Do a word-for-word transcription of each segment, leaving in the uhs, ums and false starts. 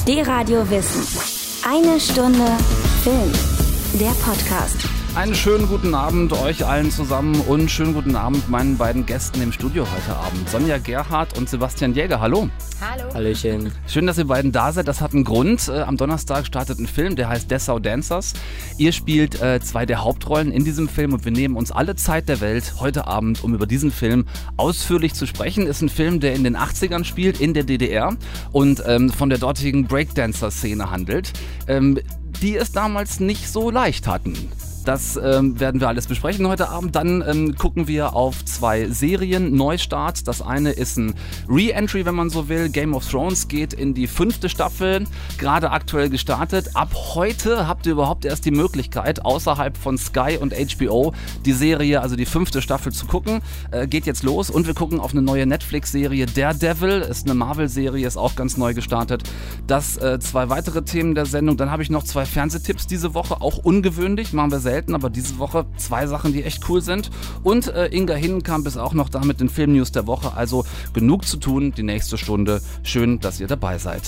D-Radio Wissen. Eine Stunde Film. Der Podcast. Einen schönen guten Abend euch allen zusammen und schönen guten Abend meinen beiden Gästen im Studio heute Abend. Sonja Gerhardt und Sebastian Jäger, hallo. Hallo. Hallöchen. Schön, dass ihr beiden da seid. Das hat einen Grund. Äh, am Donnerstag startet ein Film, der heißt Dessau Dancers. Ihr spielt äh, zwei der Hauptrollen in diesem Film und wir nehmen uns alle Zeit der Welt heute Abend, um über diesen Film ausführlich zu sprechen. Ist ein Film, der in den achtzigern spielt, in der D D R und ähm, von der dortigen Breakdancer-Szene handelt, ähm, die es damals nicht so leicht hatten. Das ähm, werden wir alles besprechen heute Abend. Dann ähm, gucken wir auf zwei Serien Neustart. Das eine ist ein Re-Entry, wenn man so will. Game of Thrones geht in die fünfte Staffel, gerade aktuell gestartet. Ab heute habt ihr überhaupt erst die Möglichkeit, außerhalb von Sky und H B O die Serie, also die fünfte Staffel zu gucken. Äh, geht jetzt los und wir gucken auf eine neue Netflix-Serie. Daredevil ist eine Marvel-Serie, ist auch ganz neu gestartet. Das äh, zwei weitere Themen der Sendung. Dann habe ich noch zwei Fernsehtipps diese Woche, auch ungewöhnlich, machen wir selten. Aber diese Woche zwei Sachen, die echt cool sind. Und äh, Inga Hinnenkamp ist auch noch da mit den Filmnews der Woche. Also genug zu tun, die nächste Stunde. Schön, dass ihr dabei seid.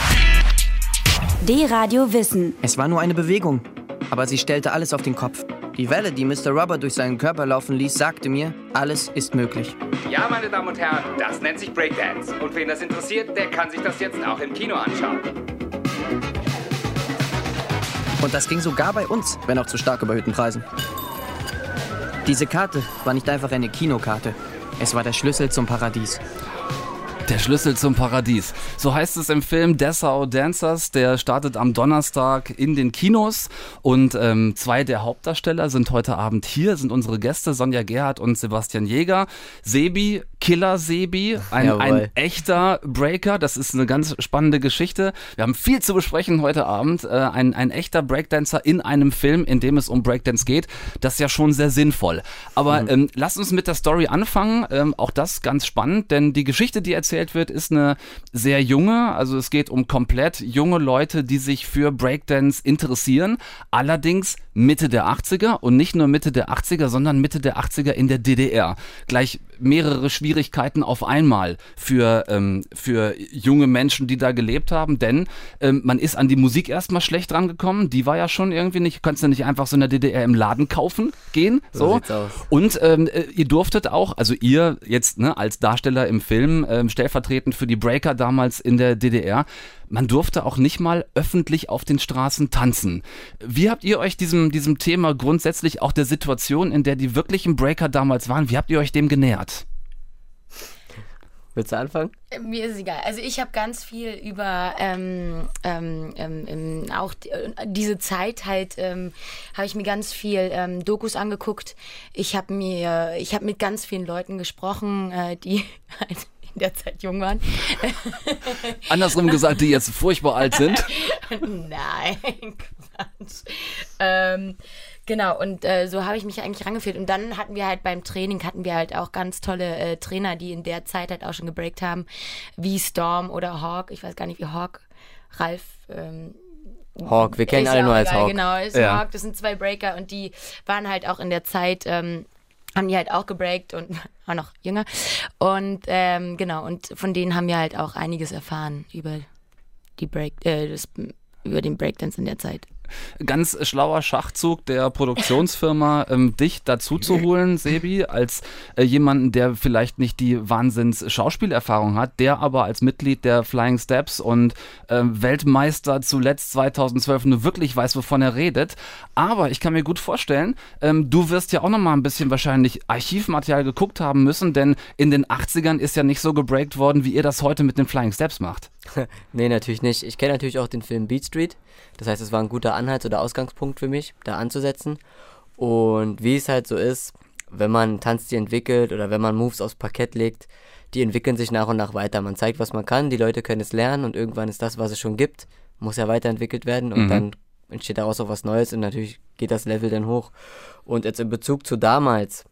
D-Radio Wissen. Es war nur eine Bewegung, aber sie stellte alles auf den Kopf. Die Welle, die Mister Rubber durch seinen Körper laufen ließ, sagte mir, alles ist möglich. Ja, meine Damen und Herren, das nennt sich Breakdance. Und wen das interessiert, der kann sich das jetzt auch im Kino anschauen. Und das ging sogar bei uns, wenn auch zu stark überhöhten Preisen. Diese Karte war nicht einfach eine Kinokarte. Es war der Schlüssel zum Paradies. Der Schlüssel zum Paradies. So heißt es im Film Dessau Dancers. Der startet am Donnerstag in den Kinos. Und ähm, zwei der Hauptdarsteller sind heute Abend hier, sind unsere Gäste, Sonja Gerhardt und Sebastian Jäger. Sebi, Killer Sebi, ein, ein echter Breaker. Das ist eine ganz spannende Geschichte. Wir haben viel zu besprechen heute Abend. Äh, ein, ein echter Breakdancer in einem Film, in dem es um Breakdance geht. Das ist ja schon sehr sinnvoll. Aber mhm. ähm, lasst uns mit der Story anfangen. Ähm, auch das ganz spannend, denn die Geschichte, die erzählt wird, ist eine sehr junge, also es geht um komplett junge Leute, die sich für Breakdance interessieren, allerdings Mitte der achtziger und nicht nur Mitte der achtziger, sondern Mitte der achtziger in der D D R. Gleich mehrere Schwierigkeiten auf einmal für, ähm, für junge Menschen, die da gelebt haben, denn ähm, man ist an die Musik erstmal schlecht rangekommen, die war ja schon irgendwie nicht, kannst du nicht einfach so in der D D R im Laden kaufen gehen, so. So sieht's aus. Und ähm, ihr durftet auch, also ihr jetzt ne, als Darsteller im Film, ähm, stellvertretend für die Breaker damals in der D D R, man durfte auch nicht mal öffentlich auf den Straßen tanzen. Wie habt ihr euch diesem, diesem Thema grundsätzlich, auch der Situation, in der die wirklichen Breaker damals waren, wie habt ihr euch dem genähert? Willst du anfangen? Mir ist es egal. Also ich habe ganz viel über ähm, ähm, ähm, auch die, äh, diese Zeit halt, ähm, habe ich mir ganz viel ähm, Dokus angeguckt. Ich habe mir, ich habe mit ganz vielen Leuten gesprochen, äh, die halt in der Zeit jung waren. Andersrum gesagt, die jetzt furchtbar alt sind. Nein, Quatsch. Ähm, genau, und äh, so habe ich mich eigentlich rangeführt. Und dann hatten wir halt beim Training, hatten wir halt auch ganz tolle äh, Trainer, die in der Zeit halt auch schon gebreakt haben, wie Storm oder Hawk. Ich weiß gar nicht, wie Hawk, Ralf... Ähm, Hawk, wir kennen alle nur als egal, Hawk. Genau, ist ja. Hawk, das sind zwei Breaker und die waren halt auch in der Zeit... Ähm, haben die halt auch gebreakt und war noch jünger. Und ähm, genau, und von denen haben wir halt auch einiges erfahren über die Break, äh, das, über den Breakdance in der Zeit. Ganz schlauer Schachzug der Produktionsfirma, ähm, dich dazu zu holen, Sebi, als äh, jemanden, der vielleicht nicht die Wahnsinns-Schauspielerfahrung hat, der aber als Mitglied der Flying Steps und äh, Weltmeister zuletzt zweitausendzwölf nur wirklich weiß, wovon er redet. Aber ich kann mir gut vorstellen, ähm, du wirst ja auch nochmal ein bisschen wahrscheinlich Archivmaterial geguckt haben müssen, denn in den achtzigern ist ja nicht so gebreakt worden, wie ihr das heute mit den Flying Steps macht. Nee, natürlich nicht. Ich kenne natürlich auch den Film Beat Street. Das heißt, es war ein guter Anhalts- oder Ausgangspunkt für mich, da anzusetzen. Und wie es halt so ist, wenn man Tanzstil entwickelt oder wenn man Moves aufs Parkett legt, die entwickeln sich nach und nach weiter. Man zeigt, was man kann, die Leute können es lernen und irgendwann ist das, was es schon gibt, muss ja weiterentwickelt werden und mhm. dann entsteht daraus auch was Neues und natürlich geht das Level dann hoch. Und jetzt in Bezug zu damals,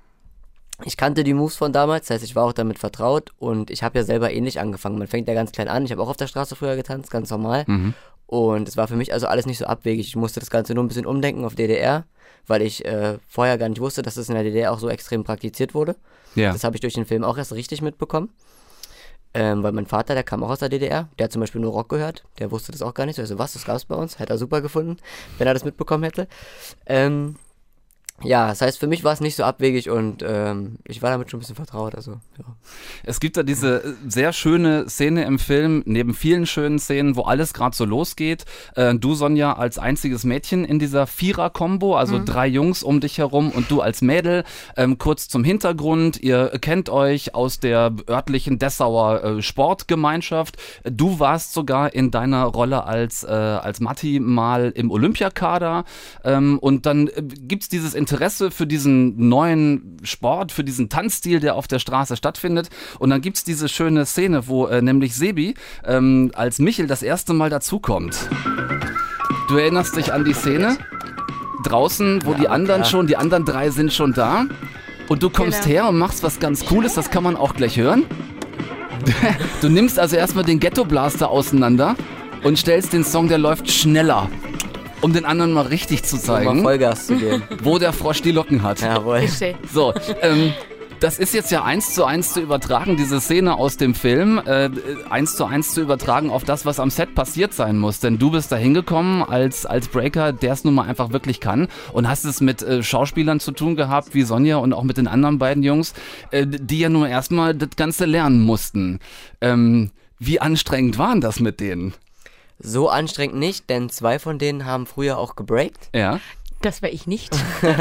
ich kannte die Moves von damals, das heißt, ich war auch damit vertraut und ich habe ja selber ähnlich angefangen. Man fängt ja ganz klein an, ich habe auch auf der Straße früher getanzt, ganz normal. Mhm. Und es war für mich also alles nicht so abwegig. Ich musste das Ganze nur ein bisschen umdenken auf D D R, weil ich äh, vorher gar nicht wusste, dass das in der D D R auch so extrem praktiziert wurde. Ja. Das habe ich durch den Film auch erst richtig mitbekommen. Ähm, weil mein Vater, der kam auch aus der D D R, der hat zum Beispiel nur Rock gehört, der wusste das auch gar nicht, so, also was, das gab's bei uns, hätte er super gefunden, wenn er das mitbekommen hätte. Ähm, Ja, das heißt, für mich war es nicht so abwegig und ähm, ich war damit schon ein bisschen vertraut. Also, ja. Es gibt da diese sehr schöne Szene im Film, neben vielen schönen Szenen, wo alles gerade so losgeht. Äh, du, Sonja, als einziges Mädchen in dieser Vierer-Kombo, also mhm. drei Jungs um dich herum und du als Mädel. Ähm, kurz zum Hintergrund, ihr kennt euch aus der örtlichen Dessauer äh, Sportgemeinschaft. Du warst sogar in deiner Rolle als, äh, als Matti mal im Olympiakader ähm, und dann äh, gibt es dieses Interesse für diesen neuen Sport, für diesen Tanzstil, der auf der Straße stattfindet. Und dann gibt es diese schöne Szene, wo äh, nämlich Sebi ähm, als Michel das erste Mal dazukommt. Du erinnerst dich an die Szene? Draußen, wo ja, die anderen klar. schon, die anderen drei sind schon da. Und du kommst genau. her und machst was ganz Cooles, das kann man auch gleich hören. Du nimmst also erstmal den Ghetto-Blaster auseinander und stellst den Song, der läuft, schneller. Um den anderen mal richtig zu zeigen, um mal Vollgas zu geben, wo der Frosch die Locken hat. Jawohl. So, ähm, das ist jetzt ja eins zu eins zu übertragen, diese Szene aus dem Film, äh, eins zu eins zu übertragen auf das, was am Set passiert sein muss. Denn du bist da hingekommen als, als Breaker, der es nun mal einfach wirklich kann und hast es mit äh, Schauspielern zu tun gehabt, wie Sonja und auch mit den anderen beiden Jungs, äh, die ja nur erstmal das Ganze lernen mussten. Ähm, wie anstrengend waren das mit denen? So anstrengend nicht, denn zwei von denen haben früher auch gebreakt. Ja. Das war ich nicht.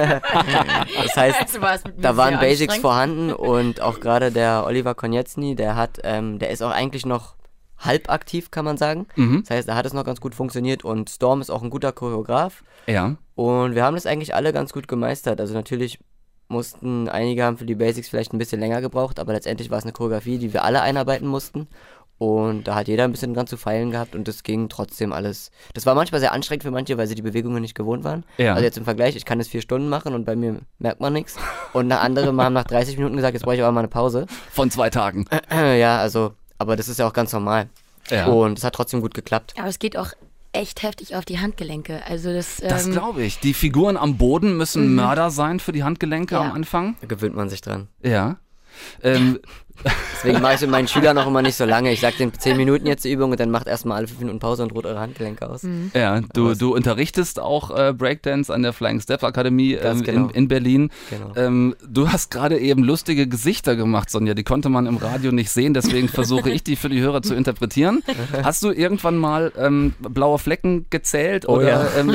Das heißt, also da waren Basics vorhanden und auch gerade der Oliver Konietzny, der hat, ähm, der ist auch eigentlich noch halb aktiv, kann man sagen. Mhm. Das heißt, da hat es noch ganz gut funktioniert und Storm ist auch ein guter Choreograf. Ja. Und wir haben das eigentlich alle ganz gut gemeistert. Also natürlich mussten, einige haben für die Basics vielleicht ein bisschen länger gebraucht, aber letztendlich war es eine Choreografie, die wir alle einarbeiten mussten. Und da hat jeder ein bisschen dran zu feilen gehabt und das ging trotzdem alles. Das war manchmal sehr anstrengend für manche, weil sie die Bewegungen nicht gewohnt waren. Ja. Also jetzt im Vergleich, ich kann es vier Stunden machen und bei mir merkt man nichts. Und andere haben nach dreißig Minuten gesagt, jetzt brauche ich aber mal eine Pause. Von zwei Tagen. Ja, also, aber das ist ja auch ganz normal. Ja. Und es hat trotzdem gut geklappt. Aber es geht auch echt heftig auf die Handgelenke. Also das, ähm das glaube ich. Die Figuren am Boden müssen mhm. Mörder sein für die Handgelenke ja. am Anfang. Da gewöhnt man sich dran. Ja. Ähm, Deswegen mache ich mit meinen Schülern auch immer nicht so lange. Ich sage denen zehn Minuten jetzt die Übung und dann macht erstmal alle fünf Minuten Pause und ruht eure Handgelenke aus. Mhm. Ja, du, du unterrichtest auch äh, Breakdance an der Flying Step Akademie ähm, genau. in, in Berlin. Genau. Ähm, du hast gerade eben lustige Gesichter gemacht, Sonja. Die konnte man im Radio nicht sehen, deswegen versuche ich die für die Hörer zu interpretieren. Hast du irgendwann mal ähm, blaue Flecken gezählt? Oh oder, ja. Ähm,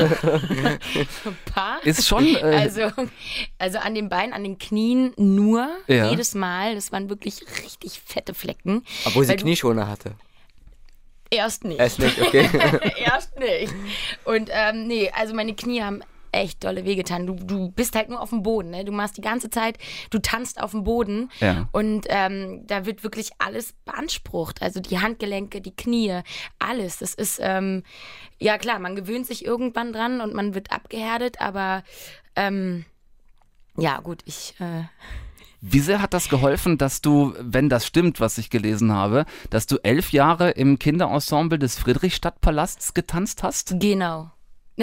Ein paar. Ist schon... Äh, also, also an den Beinen, an den Knien nur, ja. jedes Mal. Das waren wirklich richtig fette Flecken. Obwohl sie Knieschoner hatte. Erst nicht. Erst nicht, okay. Erst nicht. Und ähm, nee, also meine Knie haben echt dolle wehgetan. Du, du bist halt nur auf dem Boden, ne? Du machst die ganze Zeit, du tanzt auf dem Boden ja. und ähm, da wird wirklich alles beansprucht. Also die Handgelenke, die Knie, alles. Das ist, ähm, ja klar, man gewöhnt sich irgendwann dran und man wird abgehärtet, aber ähm, ja gut, ich... Äh, Wie sehr hat das geholfen, dass du, wenn das stimmt, was ich gelesen habe, dass du elf Jahre im Kinderensemble des Friedrichstadtpalasts getanzt hast? Genau.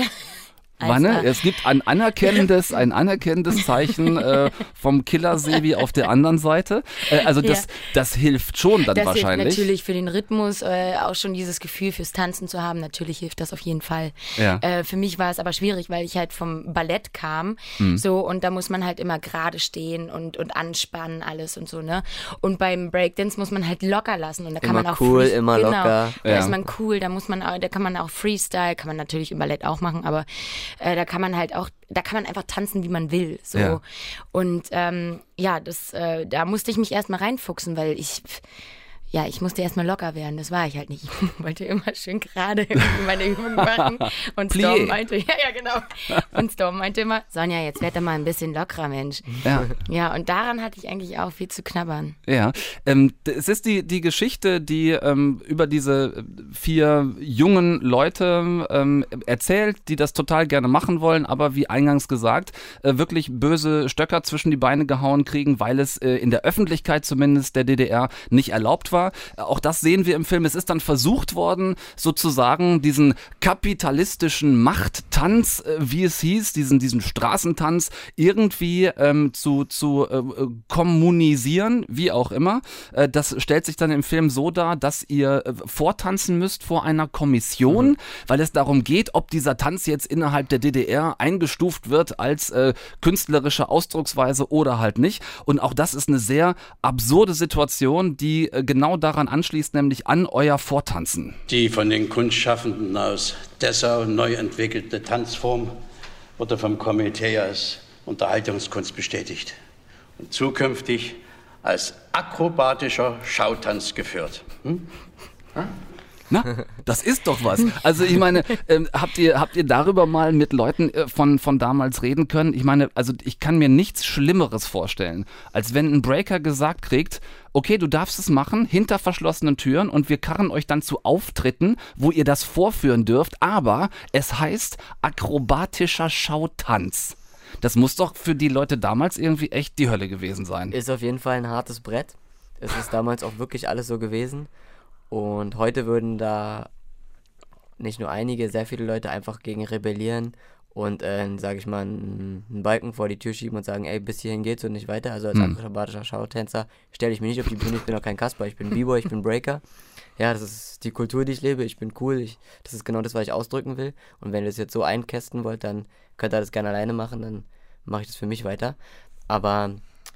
Wanne, es gibt ein anerkennendes, ein anerkennendes Zeichen äh, vom Killer-Sebi auf der anderen Seite. Äh, also das, ja. das hilft schon dann das wahrscheinlich. Das hilft natürlich für den Rhythmus, äh, auch schon dieses Gefühl fürs Tanzen zu haben. Natürlich hilft das auf jeden Fall. Ja. Äh, für mich war es aber schwierig, weil ich halt vom Ballett kam. Mhm. So, und da muss man halt immer gerade stehen und, und anspannen alles und so, ne? Und beim Breakdance muss man halt locker lassen. Und da kann immer man auch cool, free- immer genau, locker. Da ja. ist man cool, da muss man auch, da kann man auch Freestyle, kann man natürlich im Ballett auch machen, aber Äh, da kann man halt auch, da kann man einfach tanzen, wie man will. So. Ja. Und ähm, ja, das, äh, da musste ich mich erstmal reinfuchsen, weil ich, ja, ich musste erstmal locker werden. Das war ich halt nicht. Ich wollte immer schön gerade meine Übungen machen. Und Storm meinte, ja, ja, genau. Und Storm meinte immer, Sonja, jetzt werd doch mal ein bisschen lockerer, Mensch. Ja, ja und daran hatte ich eigentlich auch viel zu knabbern. Ja, ähm, es ist die, die Geschichte, die ähm, über diese vier jungen Leute ähm, erzählt, die das total gerne machen wollen, aber wie eingangs gesagt, äh, wirklich böse Stöcker zwischen die Beine gehauen kriegen, weil es äh, in der Öffentlichkeit zumindest der D D R nicht erlaubt war. Aber auch das sehen wir im Film. Es ist dann versucht worden, sozusagen diesen kapitalistischen Machttanz, äh, wie es hieß, diesen, diesen Straßentanz irgendwie ähm, zu, zu äh, kommunisieren, wie auch immer. Äh, das stellt sich dann im Film so dar, dass ihr äh, vortanzen müsst vor einer Kommission, mhm. weil es darum geht, ob dieser Tanz jetzt innerhalb der D D R eingestuft wird als äh, künstlerische Ausdrucksweise oder halt nicht. Und auch das ist eine sehr absurde Situation, die äh, genau daran anschließt, nämlich an euer Vortanzen. Die von den Kunstschaffenden aus Dessau neu entwickelte Tanzform wurde vom Komitee als Unterhaltungskunst bestätigt und zukünftig als akrobatischer Schautanz geführt. Hm? Hm? Na, das ist doch was. Also ich meine, ähm, habt ihr habt ihr darüber mal mit Leuten äh, von von damals reden können? Ich meine, also ich kann mir nichts Schlimmeres vorstellen, als wenn ein Breaker gesagt kriegt, okay, du darfst es machen, hinter verschlossenen Türen und wir karren euch dann zu Auftritten, wo ihr das vorführen dürft, aber es heißt akrobatischer Schautanz. Das muss doch für die Leute damals irgendwie echt die Hölle gewesen sein. Ist auf jeden Fall ein hartes Brett. Es ist damals auch wirklich alles so gewesen. Und heute würden da nicht nur einige, sehr viele Leute einfach gegen rebellieren und, äh, sage ich mal, einen, einen Balken vor die Tür schieben und sagen, ey, bis hierhin geht's und nicht weiter. Also als hm. akrobatischer Schautänzer stelle ich mich nicht auf die Bühne, ich bin auch kein Kasper, ich bin B-Boy, ich bin Breaker. Ja, das ist die Kultur, die ich lebe, ich bin cool, ich, das ist genau das, was ich ausdrücken will. Und wenn ihr das jetzt so einkästen wollt, dann könnt ihr das gerne alleine machen, dann mache ich das für mich weiter. Aber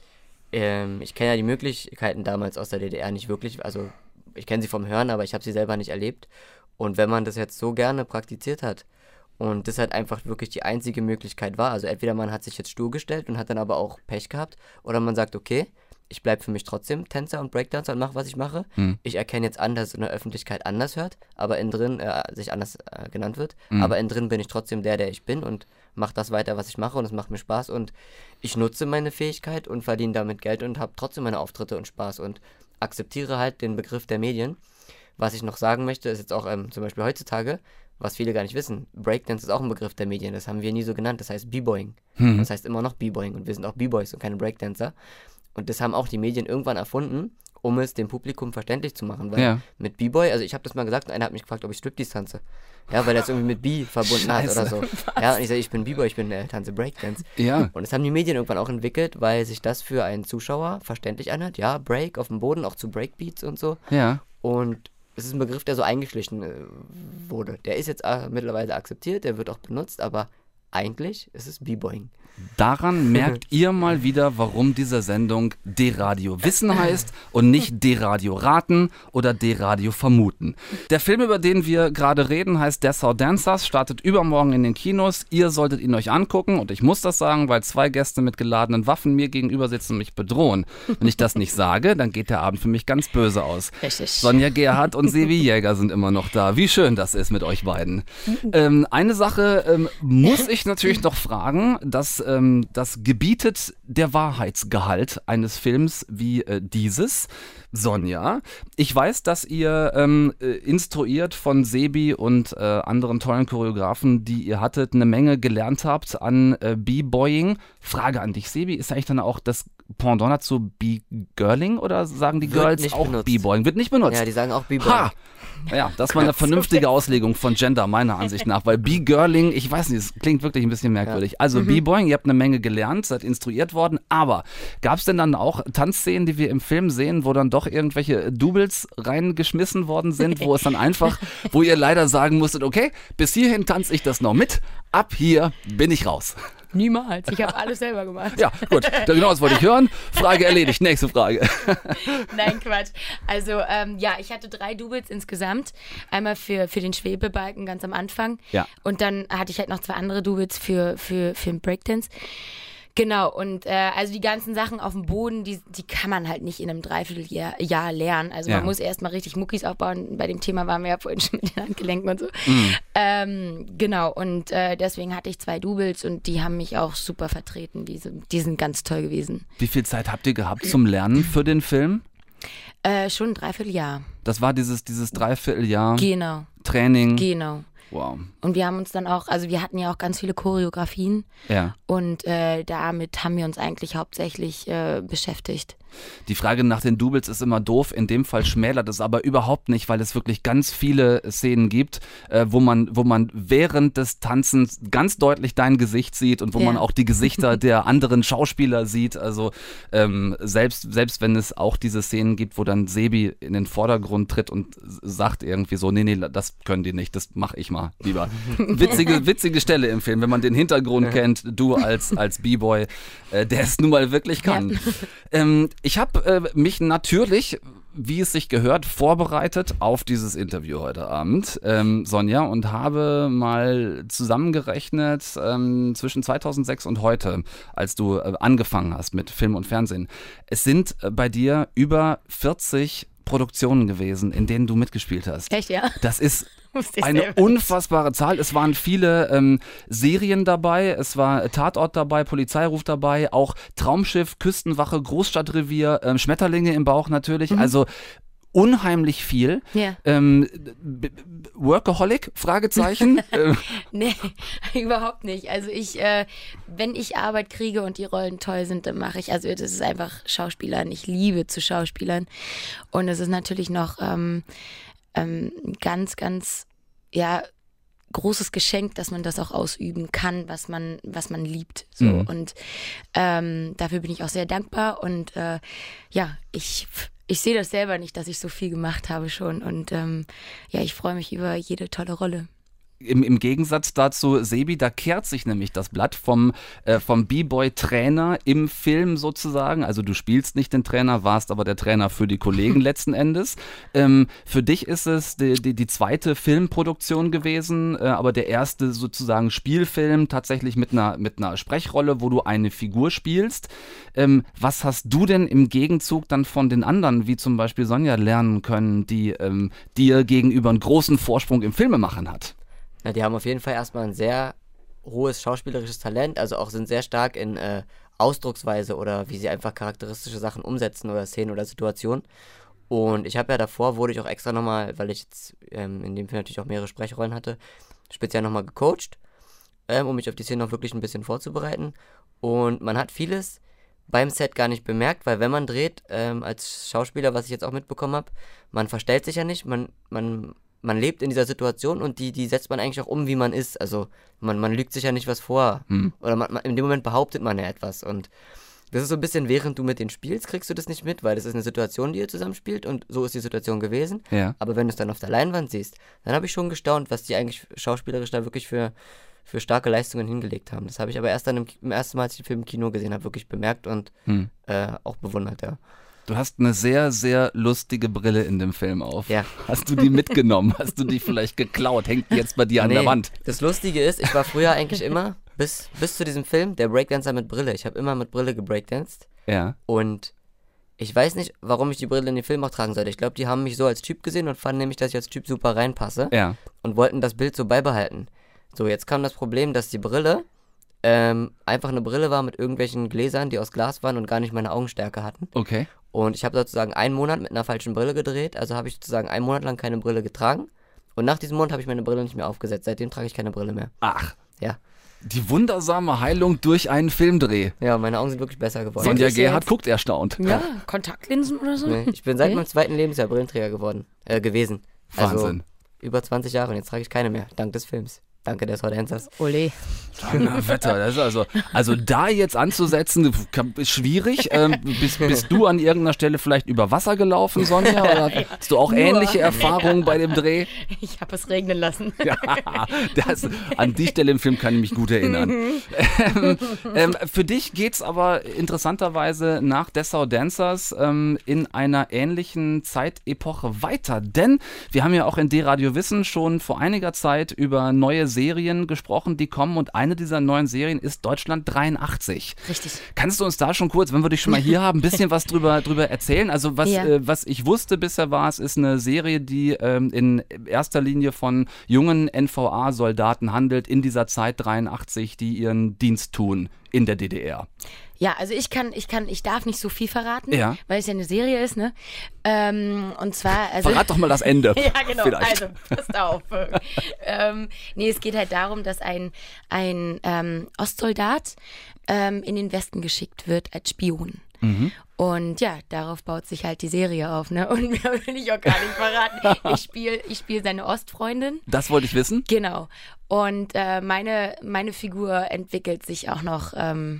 ähm, ich kenne ja die Möglichkeiten damals aus der D D R nicht wirklich, also ich kenne sie vom Hören, aber ich habe sie selber nicht erlebt. Und wenn man das jetzt so gerne praktiziert hat und das halt einfach wirklich die einzige Möglichkeit war, also entweder man hat sich jetzt stur gestellt und hat dann aber auch Pech gehabt, oder man sagt, okay, ich bleibe für mich trotzdem Tänzer und Breakdancer und mache, was ich mache. Hm. Ich erkenne jetzt an, dass es in der Öffentlichkeit anders hört, aber innen drin äh, sich anders äh, genannt wird. Hm. Aber innen drin bin ich trotzdem der, der ich bin und mache das weiter, was ich mache und es macht mir Spaß und ich nutze meine Fähigkeit und verdiene damit Geld und habe trotzdem meine Auftritte und Spaß und akzeptiere halt den Begriff der Medien. Was ich noch sagen möchte, ist jetzt auch ähm, zum Beispiel heutzutage, was viele gar nicht wissen, Breakdance ist auch ein Begriff der Medien, das haben wir nie so genannt, das heißt B-Boying. Hm. Das heißt immer noch B-Boying und wir sind auch B-Boys und keine Breakdancer. Und das haben auch die Medien irgendwann erfunden, um es dem Publikum verständlich zu machen, weil ja. mit B-Boy, also ich habe das mal gesagt und einer hat mich gefragt, ob ich Striptease tanze. Ja, weil er es irgendwie mit B verbunden Scheiße. hat oder so. Was? Ja, und ich sage, ich bin B-Boy, ich bin äh, tanze Breakdance. Ja. Und das haben die Medien irgendwann auch entwickelt, weil sich das für einen Zuschauer verständlich anhört. Ja, Break auf dem Boden, auch zu Breakbeats und so. Ja. Und es ist ein Begriff, der so eingeschlichen äh, wurde. Der ist jetzt äh, mittlerweile akzeptiert, der wird auch benutzt, aber eigentlich ist es B-Boying. Daran merkt ihr mal wieder, warum diese Sendung D-Radio Wissen heißt und nicht D-Radio Raten oder D-Radio Vermuten. Der Film, über den wir gerade reden, heißt Dessau Dancers, startet übermorgen in den Kinos. Ihr solltet ihn euch angucken und ich muss das sagen, weil zwei Gäste mit geladenen Waffen mir gegenüber sitzen und mich bedrohen. Wenn ich das nicht sage, dann geht der Abend für mich ganz böse aus. Richtig. Sonja Gerhardt und Sevi Jäger sind immer noch da. Wie schön das ist mit euch beiden. Ähm, eine Sache ähm, muss ich natürlich noch fragen, dass ähm, das gebietet der Wahrheitsgehalt eines Films wie äh, dieses. Sonja, ich weiß, dass ihr ähm, äh, instruiert von Sebi und äh, anderen tollen Choreografen, die ihr hattet, eine Menge gelernt habt an äh, B-Boying. Frage an dich, Sebi, ist eigentlich dann auch das Pendant dazu B-Girling oder sagen die Wird Girls auch benutzt. B-Boying? Wird nicht benutzt? Ja, die sagen auch B-Boying. Ha! Ja, das war eine vernünftige Auslegung von Gender, meiner Ansicht nach, weil B-Girling, ich weiß nicht, es klingt wirklich ein bisschen merkwürdig. Also mhm. B-Boying, ihr habt eine Menge gelernt, seid instruiert worden, aber gab es denn dann auch Tanzszenen, die wir im Film sehen, wo dann doch irgendwelche Doubles reingeschmissen worden sind, wo es dann einfach, wo ihr leider sagen musstet, okay, bis hierhin tanze ich das noch mit, ab hier bin ich raus. Niemals. Ich habe alles selber gemacht. Ja, gut. Genau, das wollte ich hören. Frage erledigt. Nächste Frage. Nein, Quatsch. Also, ähm, ja, ich hatte drei Doubles insgesamt. Einmal für, für den Schwebebalken ganz am Anfang. Ja. Und dann hatte ich halt noch zwei andere Doubles für, für, für den Breakdance. Genau, und äh, also die ganzen Sachen auf dem Boden, die, die kann man halt nicht in einem Dreivierteljahr Jahr lernen. Also ja. man muss erstmal richtig Muckis aufbauen. Bei dem Thema waren wir ja vorhin schon mit den Handgelenken und so. Mhm. Ähm, genau, und äh, deswegen hatte ich zwei Doubles und die haben mich auch super vertreten. Die, die sind ganz toll gewesen. Wie viel Zeit habt ihr gehabt zum Lernen für den Film? Äh, schon ein Dreivierteljahr. Das war dieses, dieses Dreivierteljahr genau. Training? Genau. Wow. Und wir haben uns dann auch, also wir hatten ja auch ganz viele Choreografien ja. und äh, damit haben wir uns eigentlich hauptsächlich äh, beschäftigt. Die Frage nach den Doubles ist immer doof, in dem Fall schmälert es aber überhaupt nicht, weil es wirklich ganz viele Szenen gibt, äh, wo man, wo man während des Tanzens ganz deutlich dein Gesicht sieht und wo Ja. man auch die Gesichter der anderen Schauspieler sieht. Also ähm, selbst, selbst wenn es auch diese Szenen gibt, wo dann Sebi in den Vordergrund tritt und sagt irgendwie so, nee, nee, das können die nicht, das mache ich mal lieber. Witzige, witzige Stelle im Film, wenn man den Hintergrund kennt, du als, als B-Boy, äh, der es nun mal wirklich kann. Ja. Ähm, ich habe äh, mich natürlich, wie es sich gehört, vorbereitet auf dieses Interview heute Abend, ähm, Sonja, und habe mal zusammengerechnet ähm, zwischen zweitausendsechs und heute, als du äh, angefangen hast mit Film und Fernsehen. Es sind äh, bei dir über vierzig Produktionen gewesen, in denen du mitgespielt hast. Echt, ja? Das ist Wusste ich eine selber nicht. unfassbare Zahl. Es waren viele ähm, Serien dabei, es war Tatort dabei, Polizeiruf dabei, auch Traumschiff, Küstenwache, Großstadtrevier, ähm, Schmetterlinge im Bauch natürlich. Also unheimlich viel. Ja. Ähm, b- b- Workaholic? Fragezeichen. ähm, Nee, überhaupt nicht. Also ich, äh, wenn ich Arbeit kriege und die Rollen toll sind, dann mache ich, also das ist einfach Schauspielern. Ich liebe zu Schauspielern. Und es ist natürlich noch ähm, ähm, ganz, ganz, ja, großes Geschenk, dass man das auch ausüben kann, was man, was man liebt. So. Mhm. Und ähm, dafür bin ich auch sehr dankbar. Und äh, ja, ich, ich sehe das selber nicht, dass ich so viel gemacht habe schon. Und ähm, ja, ich freue mich über jede tolle Rolle. Im, Im Gegensatz dazu, Sebi, da kehrt sich nämlich das Blatt vom, äh, vom B-Boy-Trainer im Film sozusagen. Also du spielst nicht den Trainer, warst aber der Trainer für die Kollegen letzten Endes. Ähm, für dich ist es die, die, die zweite Filmproduktion gewesen, äh, aber der erste sozusagen Spielfilm tatsächlich mit einer, mit einer Sprechrolle, wo du eine Figur spielst. Ähm, was hast du denn im Gegenzug dann von den anderen, wie zum Beispiel Sonja, lernen können, die ähm, dir gegenüber einen großen Vorsprung im Filmemachen hat? Na, die haben auf jeden Fall erstmal ein sehr hohes schauspielerisches Talent, also auch sind sehr stark in äh, Ausdrucksweise oder wie sie einfach charakteristische Sachen umsetzen oder Szenen oder Situationen. Und ich habe ja davor, wurde ich auch extra nochmal, weil ich jetzt ähm, in dem Film natürlich auch mehrere Sprechrollen hatte, speziell nochmal gecoacht, ähm, um mich auf die Szene noch wirklich ein bisschen vorzubereiten. Und man hat vieles beim Set gar nicht bemerkt, weil wenn man dreht, ähm, als Schauspieler, was ich jetzt auch mitbekommen habe, man verstellt sich ja nicht, man, man man lebt in dieser Situation und die, die setzt man eigentlich auch um, wie man ist. Also man, man lügt sich ja nicht was vor. Hm. Oder man, man, in dem Moment behauptet man ja etwas. Und das ist so ein bisschen, während du mit denen spielst, kriegst du das nicht mit, weil das ist eine Situation, die ihr zusammen spielt und so ist die Situation gewesen. Ja. Aber wenn du es dann auf der Leinwand siehst, dann habe ich schon gestaunt, was die eigentlich schauspielerisch da wirklich für, für starke Leistungen hingelegt haben. Das habe ich aber erst dann im, im ersten Mal, als ich den Film im Kino gesehen habe, wirklich bemerkt und hm. äh, auch bewundert, ja. Du hast eine sehr, sehr lustige Brille in dem Film auf. Ja. Hast du die mitgenommen? Hast du die vielleicht geklaut? Hängt die jetzt bei dir an Nee, der Wand? Das Lustige ist, ich war früher eigentlich immer, bis, bis zu diesem Film, der Breakdancer mit Brille. Ich habe immer mit Brille gebreakdanced. Ja. Und ich weiß nicht, warum ich die Brille in den Film auch tragen sollte. Ich glaube, die haben mich so als Typ gesehen und fanden nämlich, dass ich als Typ super reinpasse. Ja. Und wollten das Bild so beibehalten. So, jetzt kam das Problem, dass die Brille ähm, einfach eine Brille war mit irgendwelchen Gläsern, die aus Glas waren und gar nicht meine Augenstärke hatten. Okay. Und ich habe sozusagen einen Monat mit einer falschen Brille gedreht, also habe ich sozusagen einen Monat lang keine Brille getragen. Und nach diesem Monat habe ich meine Brille nicht mehr aufgesetzt. Seitdem trage ich keine Brille mehr. Ach. Ja. Die wundersame Heilung durch einen Filmdreh. Ja, meine Augen sind wirklich besser geworden. Sonja Wirklich Gerhardt jetzt? guckt erstaunt. Ja, Kontaktlinsen oder so? Nee, ich bin seit Nee? meinem zweiten Lebensjahr Brillenträger geworden, äh, gewesen. Wahnsinn. Also über zwanzig Jahre und jetzt trage ich keine mehr, dank des Films. Danke der Dancers. Ole. Wetter, das ist also, also da jetzt anzusetzen, ist schwierig. Ähm, bist, bist du an irgendeiner Stelle vielleicht über Wasser gelaufen, Sonja? Oder hast du auch Nur. ähnliche Erfahrungen bei dem Dreh? Ich habe es regnen lassen. Ja, das, an die Stelle im Film kann ich mich gut erinnern. ähm, ähm, für dich geht es aber interessanterweise nach Dessau Dancers ähm, in einer ähnlichen Zeitepoche weiter. Denn wir haben ja auch in D-Radio Wissen schon vor einiger Zeit über neue Serien gesprochen, die kommen. Und eine dieser neuen Serien ist Deutschland dreiundachtzig. Richtig. Kannst du uns da schon kurz, wenn wir dich schon mal hier haben, ein bisschen was drüber, drüber erzählen? Also was, Ja. äh, was ich wusste bisher war, es ist eine Serie, die ähm, in erster Linie von jungen N V A-Soldaten handelt, in dieser Zeit dreiundachtzig, die ihren Dienst tun in der D D R. Ja, also ich kann, ich kann, ich darf nicht so viel verraten, Ja. weil es ja eine Serie ist, ne? Ähm, und zwar, also. Verrat doch mal das Ende. Ja, genau. Vielleicht. Also, passt auf. ähm, nee, es geht halt darum, dass ein, ein ähm, Ostsoldat ähm, in den Westen geschickt wird als Spion. Mhm. Und ja, darauf baut sich halt die Serie auf, ne? Und mehr will ich auch gar nicht verraten. Ich spiele ich spiel seine Ostfreundin. Das wollte ich wissen. Genau. Und äh, meine, meine Figur entwickelt sich auch noch ähm,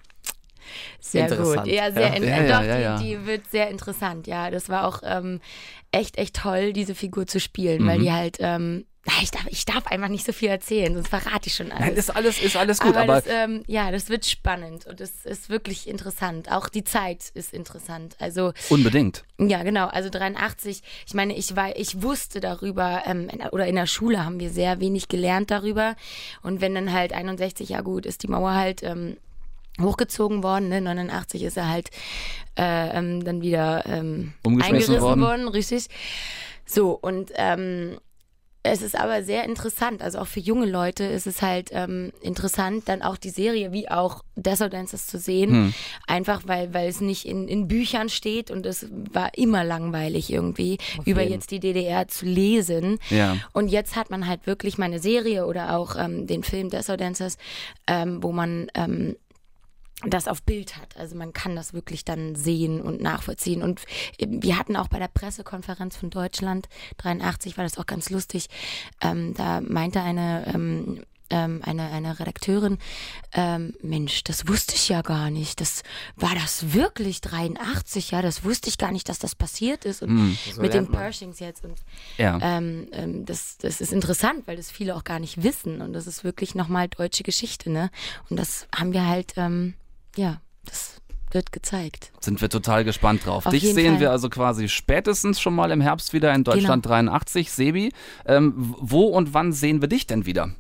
sehr gut. Ja, sehr Ja. in, Ja, doch, ja, ja, ja. Die, die wird sehr interessant. Ja, das war auch ähm, echt, echt toll, diese Figur zu spielen, Mhm. weil die halt, ähm, ich darf, ich darf einfach nicht so viel erzählen, sonst verrate ich schon alles. Nein, ist alles, ist alles gut, aber aber, das, ähm, ja, das wird spannend und es ist wirklich interessant. Auch die Zeit ist interessant. Also unbedingt. ja, genau. Also dreiundachtzig. Ich meine, ich war, ich wusste darüber ähm, in, oder in der Schule haben wir sehr wenig gelernt darüber. Und wenn dann halt einundsechzig, ja gut, ist die Mauer halt ähm, hochgezogen worden. Ne? neunundachtzig ist er halt äh, ähm, dann wieder ähm, Umgeschmissen eingerissen worden. worden, richtig. So und ähm, es ist aber sehr interessant, also auch für junge Leute ist es halt ähm, interessant, dann auch die Serie wie auch Desert Dancers zu sehen, Hm. einfach weil, weil es nicht in, in Büchern steht und es war immer langweilig irgendwie, über jeden. jetzt die D D R zu lesen. Ja. Und jetzt hat man halt wirklich meine Serie oder auch ähm, den Film Desert Dancers, ähm, wo man ähm, das auf Bild hat. Also man kann das wirklich dann sehen und nachvollziehen. Und wir hatten auch bei der Pressekonferenz von Deutschland, dreiundachtzig, war das auch ganz lustig, ähm, da meinte eine, ähm, ähm, eine, eine Redakteurin, ähm, Mensch, das wusste ich ja gar nicht. Das war das wirklich dreiundachtzig, ja, das wusste ich gar nicht, dass das passiert ist. Und Mhm. So mit den lernt man. Pershings jetzt. Und Ja. ähm, ähm, das, das ist interessant, weil das viele auch gar nicht wissen. Und das ist wirklich nochmal deutsche Geschichte, ne? Und das haben wir halt, ähm, ja, das wird gezeigt. Sind wir total gespannt drauf. Auf Dich jeden sehen Fall. wir also quasi spätestens schon mal im Herbst wieder in Deutschland Genau. dreiundachtzig. Sebi, ähm, wo und wann sehen wir dich denn wieder?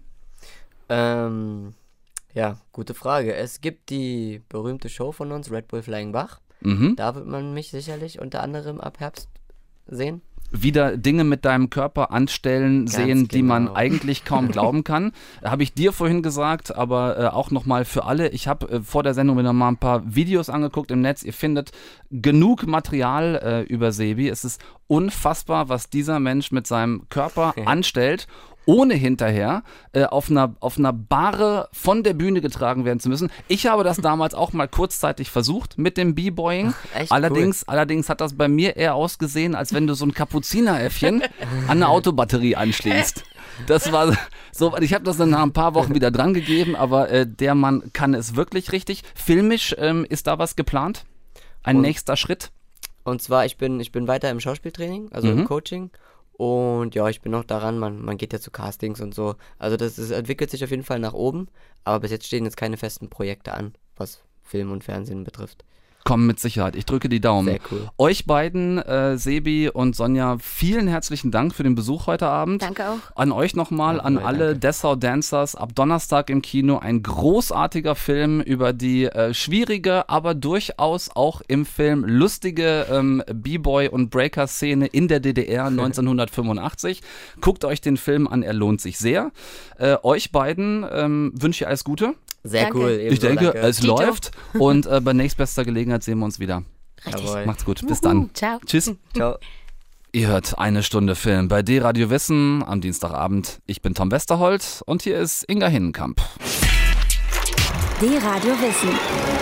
Ähm, ja, gute Frage. Es gibt die berühmte Show von uns, Red Bull Flying Bach. Mhm. Da wird man mich sicherlich unter anderem ab Herbst sehen. Wieder Dinge mit deinem Körper anstellen, Ganz sehen, die man genau. eigentlich kaum glauben kann. Habe ich dir vorhin gesagt, aber äh, auch nochmal für alle. Ich habe äh, vor der Sendung mir noch mal ein paar Videos angeguckt im Netz. Ihr findet genug Material äh, über Sebi. Es ist unfassbar, was dieser Mensch mit seinem Körper anstellt, ohne hinterher äh, auf einer auf einer Bahre von der Bühne getragen werden zu müssen. Ich habe das damals auch mal kurzzeitig versucht mit dem B-Boying. Echt Allerdings, allerdings hat das bei mir eher ausgesehen, als wenn du so ein Kapuzineräffchen an eine Autobatterie anschließt. Das war so, ich habe das dann nach ein paar Wochen wieder dran gegeben, aber äh, der Mann kann es wirklich richtig. Filmisch ähm, ist da was geplant? Ein Und- nächster Schritt? Und zwar, ich bin, ich bin weiter im Schauspieltraining, also Mhm. im Coaching. Und ja, ich bin noch daran, man, man geht ja zu Castings und so. Also das, das entwickelt sich auf jeden Fall nach oben. Aber bis jetzt stehen jetzt keine festen Projekte an, was Film und Fernsehen betrifft. Kommen mit Sicherheit. Ich drücke die Daumen. Sehr cool. Euch beiden, äh, Sebi und Sonja, vielen herzlichen Dank für den Besuch heute Abend. Danke auch. An euch nochmal, an Nochmal alle danke. Dessau Dancers. Ab Donnerstag im Kino ein großartiger Film über die äh, schwierige, aber durchaus auch im Film lustige ähm, B-Boy- und Breaker-Szene in der D D R neunzehnhundertfünfundachtzig. Guckt euch den Film an, er lohnt sich sehr. Äh, euch beiden ähm, wünsche ich alles Gute. Sehr Danke. cool. Ich ebenso, denke, danke. es Dito. läuft und äh, bei nächstbester Gelegenheit sehen wir uns wieder. Richtig. Jawohl. Macht's gut, bis dann. Ciao. Tschüss. Ciao. Ihr hört eine Stunde Film bei D-Radio Wissen am Dienstagabend. Ich bin Tom Westerholt und hier ist Inga Hinnenkamp. D-Radio Wissen.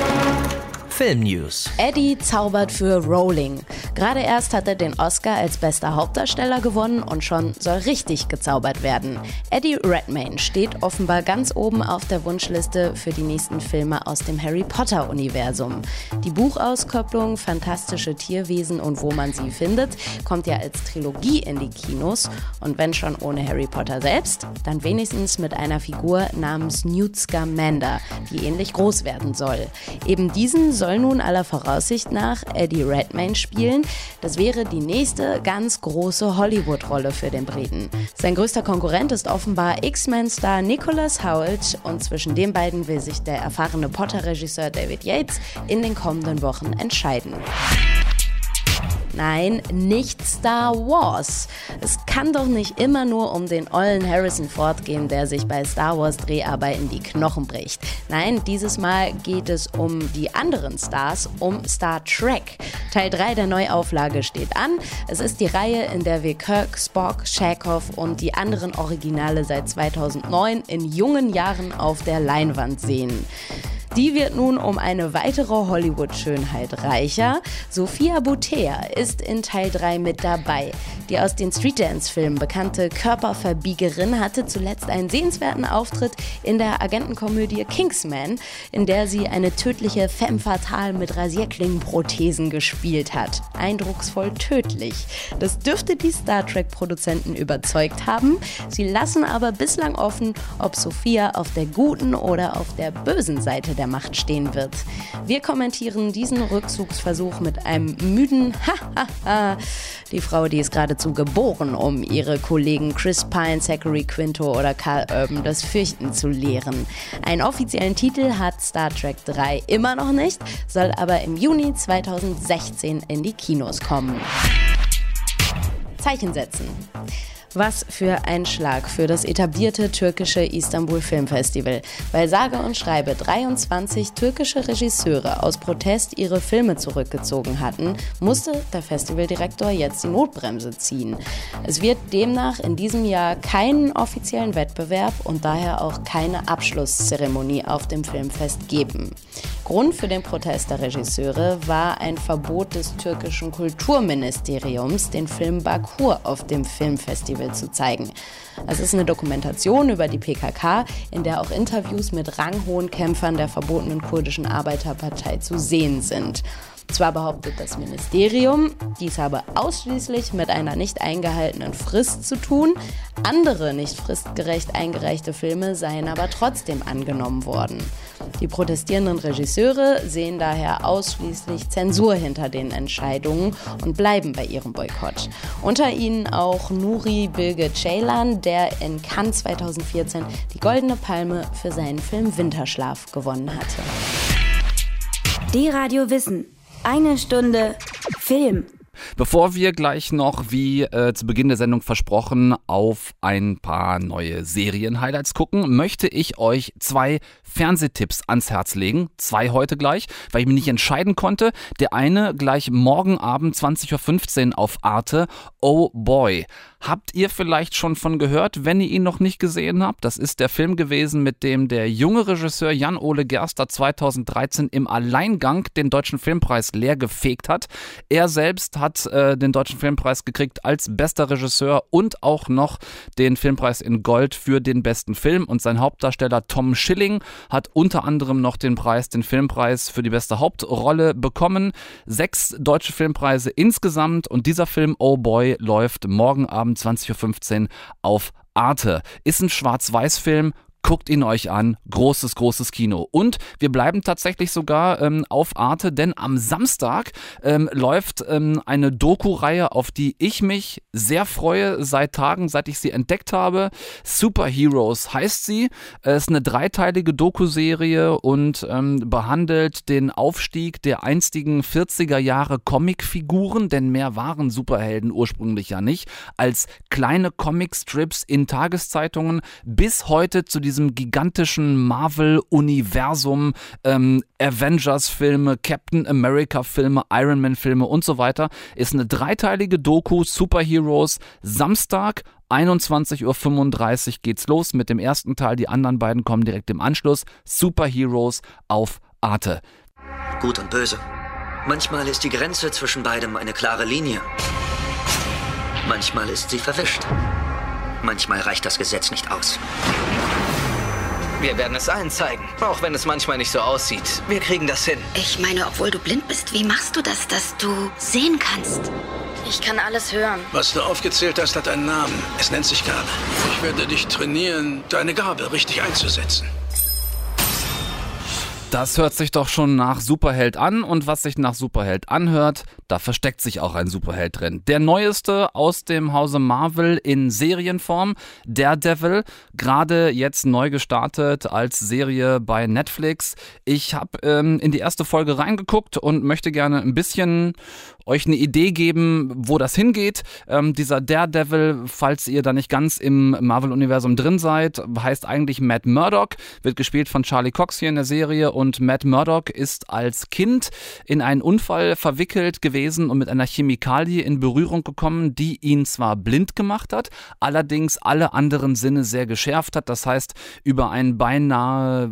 Film-News. Eddie zaubert für Rowling. Gerade erst hat er den Oscar als bester Hauptdarsteller gewonnen und schon soll richtig gezaubert werden. Eddie Redmayne steht offenbar ganz oben auf der Wunschliste für die nächsten Filme aus dem Harry Potter-Universum. Die Buchauskopplung Fantastische Tierwesen und wo man sie findet, kommt ja als Trilogie in die Kinos. Und wenn schon ohne Harry Potter selbst, dann wenigstens mit einer Figur namens Newt Scamander, die ähnlich groß werden soll. Eben diesen soll nun aller Voraussicht nach Eddie Redmayne spielen. Das wäre die nächste ganz große Hollywood-Rolle für den Briten. Sein größter Konkurrent ist offenbar X-Men-Star Nicholas Hoult und zwischen den beiden will sich der erfahrene Potter-Regisseur David Yates in den kommenden Wochen entscheiden. Nein, nicht Star Wars. Es kann doch nicht immer nur um den ollen Harrison Ford gehen, der sich bei Star Wars Dreharbeiten die Knochen bricht. Nein, dieses Mal geht es um die anderen Stars, um Star Trek. Teil drei der Neuauflage steht an. Es ist die Reihe, in der wir Kirk, Spock, Chekhov und die anderen Originale seit zweitausendneun in jungen Jahren auf der Leinwand sehen. Die wird nun um eine weitere Hollywood-Schönheit reicher. Sophia Boutella ist in Teil drei mit dabei. Die aus den Streetdance-Filmen bekannte Körperverbiegerin hatte zuletzt einen sehenswerten Auftritt in der Agentenkomödie Kingsman, in der sie eine tödliche Femme fatale mit Rasierklingenprothesen gespielt hat. Eindrucksvoll tödlich. Das dürfte die Star Trek-Produzenten überzeugt haben. Sie lassen aber bislang offen, ob Sophia auf der guten oder auf der bösen Seite der Macht stehen wird. Wir kommentieren diesen Rückzugsversuch mit einem müden Ha-ha-ha. Die Frau, die ist geradezu geboren, um ihre Kollegen Chris Pine, Zachary Quinto oder Carl Urban das Fürchten zu lehren. Einen offiziellen Titel hat Star Trek drei immer noch nicht, soll aber im Juni zweitausendsechzehn in die Kinos kommen. Zeichen setzen. Was für ein Schlag für das etablierte türkische Istanbul Filmfestival. Weil sage und schreibe dreiundzwanzig türkische Regisseure aus Protest ihre Filme zurückgezogen hatten, musste der Festivaldirektor jetzt die Notbremse ziehen. Es wird demnach in diesem Jahr keinen offiziellen Wettbewerb und daher auch keine Abschlusszeremonie auf dem Filmfest geben. Grund für den Protest der Regisseure war ein Verbot des türkischen Kulturministeriums, den Film Bakur auf dem Filmfestival zu zeigen. Es ist eine Dokumentation über die P K K, in der auch Interviews mit ranghohen Kämpfern der verbotenen kurdischen Arbeiterpartei zu sehen sind. Zwar behauptet das Ministerium, dies habe ausschließlich mit einer nicht eingehaltenen Frist zu tun, andere nicht fristgerecht eingereichte Filme seien aber trotzdem angenommen worden. Die protestierenden Regisseure sehen daher ausschließlich Zensur hinter den Entscheidungen und bleiben bei ihrem Boykott. Unter ihnen auch Nuri Bilge Ceylan, der in Cannes zweitausendvierzehn die Goldene Palme für seinen Film Winterschlaf gewonnen hatte. Die Radio Wissen. Eine Stunde Film. Bevor wir gleich noch, wie äh, zu Beginn der Sendung versprochen, auf ein paar neue Serien-Highlights gucken, möchte ich euch zwei Fernsehtipps ans Herz legen. Zwei heute gleich, weil ich mich nicht entscheiden konnte. Der eine gleich morgen Abend zwanzig Uhr fünfzehn auf Arte. Oh Boy. Habt ihr vielleicht schon von gehört, wenn ihr ihn noch nicht gesehen habt? Das ist der Film gewesen, mit dem der junge Regisseur Jan-Ole Gerster zweitausenddreizehn im Alleingang den Deutschen Filmpreis leer gefegt hat. Er selbst hat äh, den Deutschen Filmpreis gekriegt als bester Regisseur und auch noch den Filmpreis in Gold für den besten Film. Und sein Hauptdarsteller Tom Schilling hat unter anderem noch den Preis, den Filmpreis für die beste Hauptrolle bekommen. Sechs deutsche Filmpreise insgesamt und dieser Film Oh Boy läuft morgen Abend zwanzig Uhr fünfzehn auf Arte. Ist ein Schwarz-Weiß-Film. Guckt ihn euch an, großes, großes Kino. Und wir bleiben tatsächlich sogar ähm, auf Arte, denn am Samstag ähm, läuft ähm, eine Doku-Reihe, auf die ich mich sehr freue seit Tagen, seit ich sie entdeckt habe. Superheroes heißt sie. Es ist eine dreiteilige Doku-Serie und ähm, behandelt den Aufstieg der einstigen vierziger Jahre Comicfiguren, denn mehr waren Superhelden ursprünglich ja nicht, als kleine Comicstrips in Tageszeitungen bis heute zu diesem diesem gigantischen Marvel-Universum, ähm, Avengers-Filme, Captain America-Filme, Iron Man-Filme und so weiter. Ist eine dreiteilige Doku, Superheroes, Samstag, einundzwanzig Uhr fünfunddreißig geht's los mit dem ersten Teil. Die anderen beiden kommen direkt im Anschluss. Superheroes auf Arte. Gut und böse. Manchmal ist die Grenze zwischen beidem eine klare Linie. Manchmal ist sie verwischt. Manchmal reicht das Gesetz nicht aus. Wir werden es allen zeigen, auch wenn es manchmal nicht so aussieht. Wir kriegen das hin. Ich meine, obwohl du blind bist, wie machst du das, dass du sehen kannst? Ich kann alles hören. Was du aufgezählt hast, hat einen Namen. Es nennt sich Gabe. Ich werde dich trainieren, deine Gabe richtig einzusetzen. Das hört sich doch schon nach Superheld an und was sich nach Superheld anhört, da versteckt sich auch ein Superheld drin. Der neueste aus dem Hause Marvel in Serienform, Daredevil, gerade jetzt neu gestartet als Serie bei Netflix. Ich habe ähm, in die erste Folge reingeguckt und möchte gerne ein bisschen euch eine Idee geben, wo das hingeht. Ähm, dieser Daredevil, falls ihr da nicht ganz im Marvel-Universum drin seid, heißt eigentlich Matt Murdock, wird gespielt von Charlie Cox hier in der Serie und und Matt Murdock ist als Kind in einen Unfall verwickelt gewesen und mit einer Chemikalie in Berührung gekommen, die ihn zwar blind gemacht hat, allerdings alle anderen Sinne sehr geschärft hat. Das heißt, über ein beinahe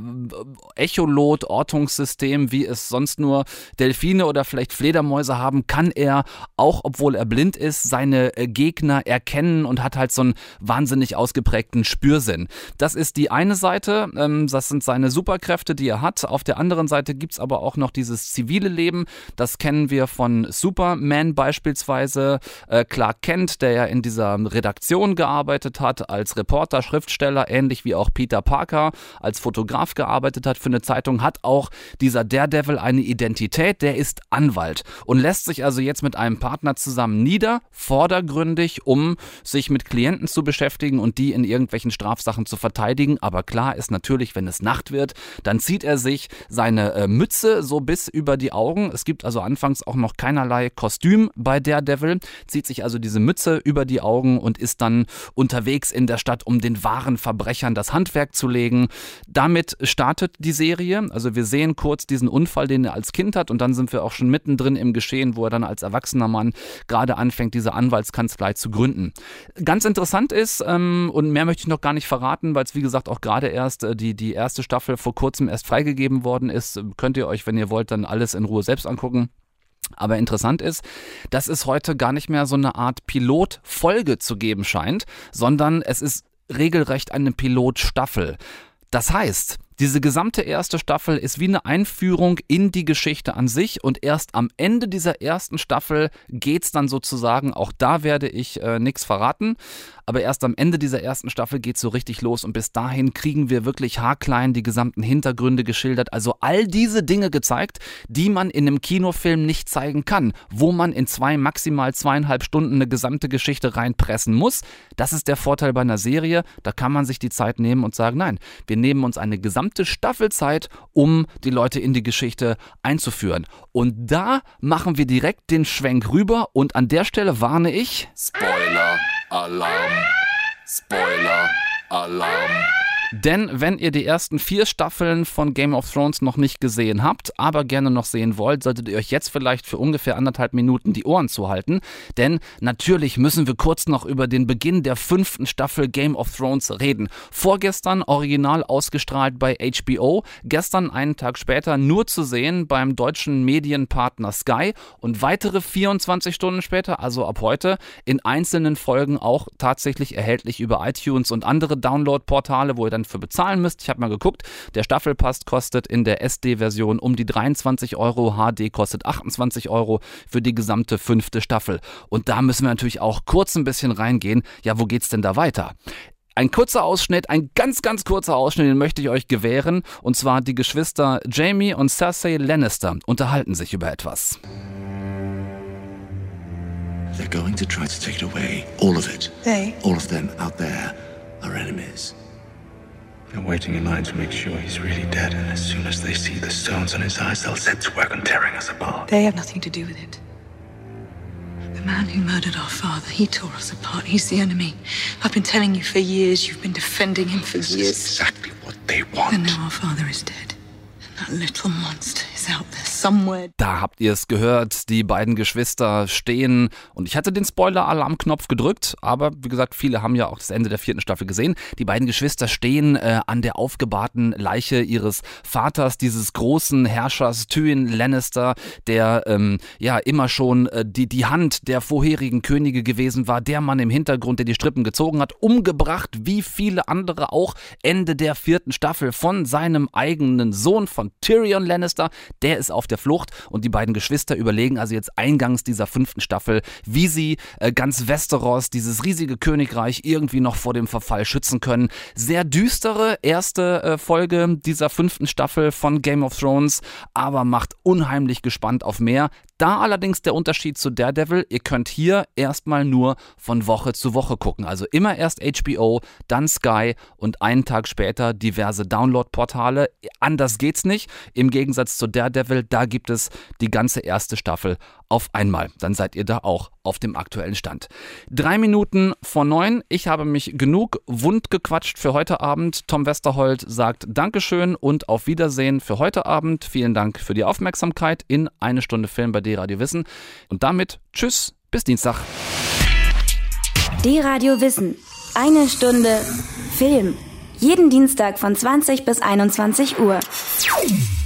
Echolot-Ortungssystem, wie es sonst nur Delfine oder vielleicht Fledermäuse haben, kann er, auch obwohl er blind ist, seine Gegner erkennen und hat halt so einen wahnsinnig ausgeprägten Spürsinn. Das ist die eine Seite, das sind seine Superkräfte, die er hat. Auf der anderen Seite gibt es aber auch noch dieses zivile Leben. Das kennen wir von Superman beispielsweise. Clark Kent, der ja in dieser Redaktion gearbeitet hat, als Reporter, Schriftsteller, ähnlich wie auch Peter Parker, als Fotograf gearbeitet hat für eine Zeitung, hat auch dieser Daredevil eine Identität, der ist Anwalt und lässt sich also jetzt mit einem Partner zusammen nieder, vordergründig, um sich mit Klienten zu beschäftigen und die in irgendwelchen Strafsachen zu verteidigen. Aber klar ist natürlich, wenn es Nacht wird, dann zieht er sich seine äh, Mütze so bis über die Augen. Es gibt also anfangs auch noch keinerlei Kostüm bei Daredevil, zieht sich also diese Mütze über die Augen und ist dann unterwegs in der Stadt, um den wahren Verbrechern das Handwerk zu legen. Damit startet die Serie. Also wir sehen kurz diesen Unfall, den er als Kind hat und dann sind wir auch schon mittendrin im Geschehen, wo er dann als erwachsener Mann gerade anfängt, diese Anwaltskanzlei zu gründen. Ganz interessant ist, ähm, und mehr möchte ich noch gar nicht verraten, weil es wie gesagt auch gerade erst äh, die, die erste Staffel vor kurzem erst freigegeben worden ist, könnt ihr euch, wenn ihr wollt, dann alles in Ruhe selbst angucken. Aber interessant ist, dass es heute gar nicht mehr so eine Art Pilotfolge zu geben scheint, sondern es ist regelrecht eine Pilotstaffel. Das heißt, diese gesamte erste Staffel ist wie eine Einführung in die Geschichte an sich und erst am Ende dieser ersten Staffel geht's dann sozusagen, auch da werde ich äh, nichts verraten, aber erst am Ende dieser ersten Staffel geht's so richtig los und bis dahin kriegen wir wirklich haarklein die gesamten Hintergründe geschildert, also all diese Dinge gezeigt, die man in einem Kinofilm nicht zeigen kann, wo man in zwei, maximal zweieinhalb Stunden eine gesamte Geschichte reinpressen muss. Das ist der Vorteil bei einer Serie, da kann man sich die Zeit nehmen und sagen, nein, wir nehmen uns eine gesamte Staffelzeit, um die Leute in die Geschichte einzuführen. Und da machen wir direkt den Schwenk rüber und an der Stelle warne ich: Spoiler Alarm, Spoiler Alarm. Denn wenn ihr die ersten vier Staffeln von Game of Thrones noch nicht gesehen habt, aber gerne noch sehen wollt, solltet ihr euch jetzt vielleicht für ungefähr anderthalb Minuten die Ohren zuhalten. Denn natürlich müssen wir kurz noch über den Beginn der fünften Staffel Game of Thrones reden. Vorgestern original ausgestrahlt bei H B O, gestern einen Tag später nur zu sehen beim deutschen Medienpartner Sky und weitere vierundzwanzig Stunden später, also ab heute, in einzelnen Folgen auch tatsächlich erhältlich über iTunes und andere Download-Portale, wo ihr dann für bezahlen müsst. Ich habe mal geguckt, der Staffelpass kostet in der S D-Version um die dreiundzwanzig Euro, H D kostet achtundzwanzig Euro für die gesamte fünfte Staffel. Und da müssen wir natürlich auch kurz ein bisschen reingehen. Ja, wo geht's denn da weiter? Ein kurzer Ausschnitt, ein ganz, ganz kurzer Ausschnitt, den möchte ich euch gewähren. Und zwar die Geschwister Jaime und Cersei Lannister unterhalten sich über etwas. They're going to try to take it away. All of it. They? All of them out there are enemies. They're waiting in line to make sure he's really dead, and as soon as they see the stones on his eyes, they'll set to work on tearing us apart. They have nothing to do with it. The man who murdered our father, he tore us apart. He's the enemy. I've been telling you for years. You've been defending him for This years. is exactly what they want. And now our father is dead. And that little monster is out there somewhere. Da habt ihr es gehört, die beiden Geschwister stehen und ich hatte den Spoiler-Alarmknopf gedrückt, aber wie gesagt, viele haben ja auch das Ende der vierten Staffel gesehen. Die beiden Geschwister stehen äh, an der aufgebahrten Leiche ihres Vaters, dieses großen Herrschers Tywin Lannister, der ähm, ja immer schon äh, die, die Hand der vorherigen Könige gewesen war, der Mann im Hintergrund, der die Strippen gezogen hat, umgebracht, wie viele andere auch, Ende der vierten Staffel von seinem eigenen Sohn, von Tyrion Lannister, der ist auf der Flucht und die beiden Geschwister überlegen also jetzt eingangs dieser fünften Staffel, wie sie äh, ganz Westeros, dieses riesige Königreich, irgendwie noch vor dem Verfall schützen können. Sehr düstere erste äh, Folge dieser fünften Staffel von Game of Thrones, aber macht unheimlich gespannt auf mehr. Da allerdings der Unterschied zu Daredevil, ihr könnt hier erstmal nur von Woche zu Woche gucken. Also immer erst H B O, dann Sky und einen Tag später diverse Download-Portale. Anders geht's nicht. Im Gegensatz zu Daredevil, da gibt es die ganze erste Staffel auf einmal. Dann seid ihr da auch auf dem aktuellen Stand. Drei Minuten vor neun. Ich habe mich genug wund gequatscht für heute Abend. Tom Westerholt sagt Dankeschön und auf Wiedersehen für heute Abend. Vielen Dank für die Aufmerksamkeit in Eine Stunde Film bei D-Radio Wissen. Und damit tschüss, bis Dienstag. D-Radio Wissen. Eine Stunde Film. Jeden Dienstag von zwanzig bis einundzwanzig Uhr.